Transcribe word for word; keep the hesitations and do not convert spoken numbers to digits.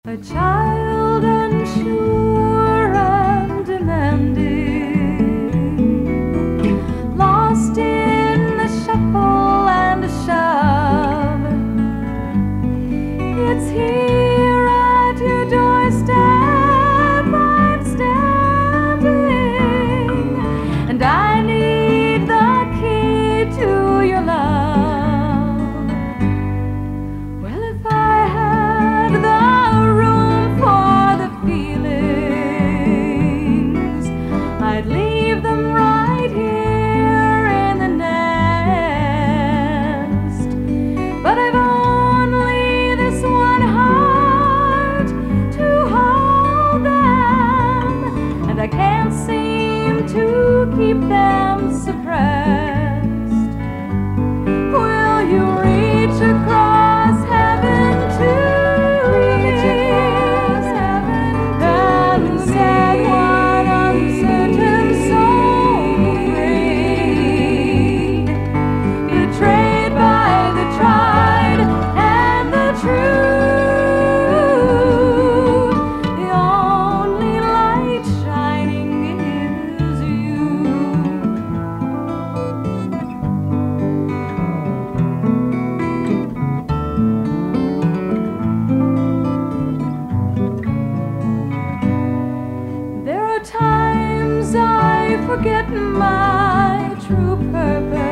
A child unsure and demanding, lost in the shuffle and a shove. It's here at your doorstep I'm standing, and I need the key to your love. Well, if I had the I'd leave them right here in the nest. But I've only this one heart to hold them, and I can't seem to keep them suppressed. Will you reach across heaven to reach across heaven and set one uncertain soul free, betrayed by the tried and the true? The only light shining is you. There are times I forget my true purpose.